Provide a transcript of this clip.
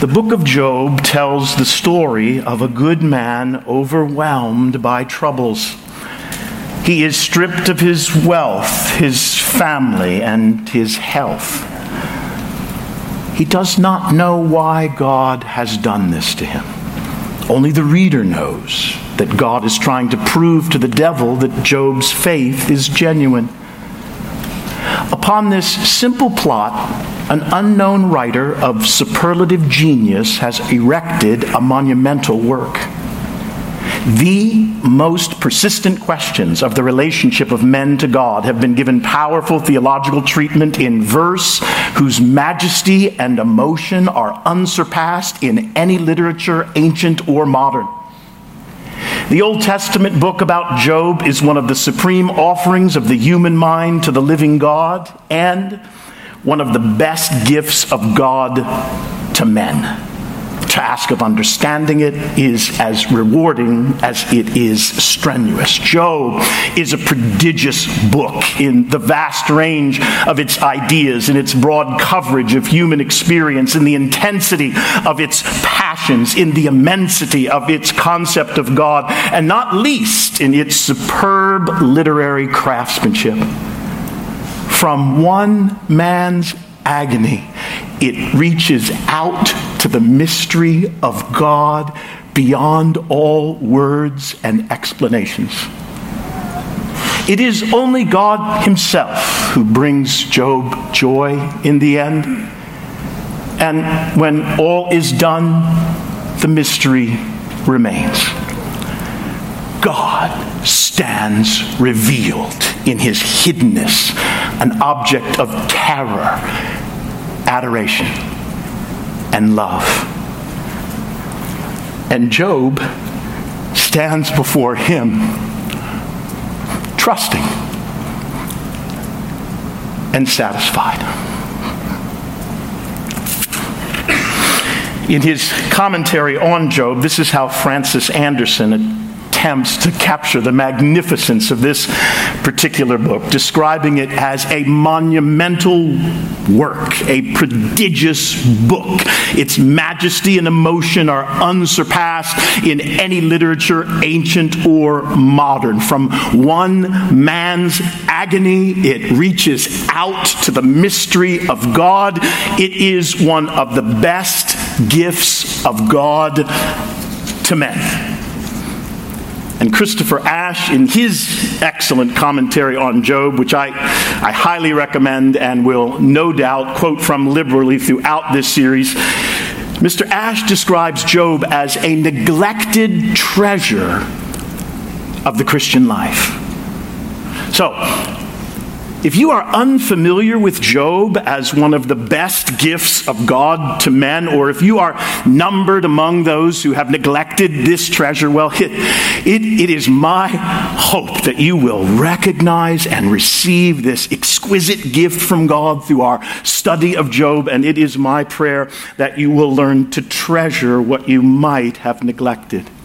The book of Job tells the story of a good man overwhelmed by troubles. He is stripped of his wealth, his family, and his health. He does not know why God has done this to him. Only the reader knows that God is trying to prove to the devil that Job's faith is genuine. Upon this simple plot, an unknown writer of superlative genius has erected a monumental work. The most persistent questions of the relationship of men to God have been given powerful theological treatment in verse whose majesty and emotion are unsurpassed in any literature, ancient or modern. The Old Testament book about Job is one of the supreme offerings of the human mind to the living God and one of the best gifts of God to men. The task of understanding it is as rewarding as it is strenuous. Job is a prodigious book in the vast range of its ideas, in its broad coverage of human experience, in the intensity of its passions, in the immensity of its concept of God, and not least in its superb literary craftsmanship. From one man's agony, it reaches out to the mystery of God beyond all words and explanations. It is only God himself who brings Job joy in the end. And when all is done, the mystery remains. God stands revealed in his hiddenness, an object of terror, adoration, and love. And Job stands before him, trusting and satisfied. In his commentary on Job, this is how Francis Anderson attempts to capture the magnificence of this particular book, describing it as a monumental work, a prodigious book. Its majesty and emotion are unsurpassed in any literature, ancient or modern. From one man's agony, it reaches out to the mystery of God. It is one of the best gifts of God to men. And Christopher Ash, in his excellent commentary on Job, which I highly recommend and will no doubt quote from liberally throughout this series, Mr. Ash describes Job as a neglected treasure of the Christian life. So, if you are unfamiliar with Job as one of the best gifts of God to men, or if you are numbered among those who have neglected this treasure, well, it is my hope that you will recognize and receive this exquisite gift from God through our study of Job, and it is my prayer that you will learn to treasure what you might have neglected.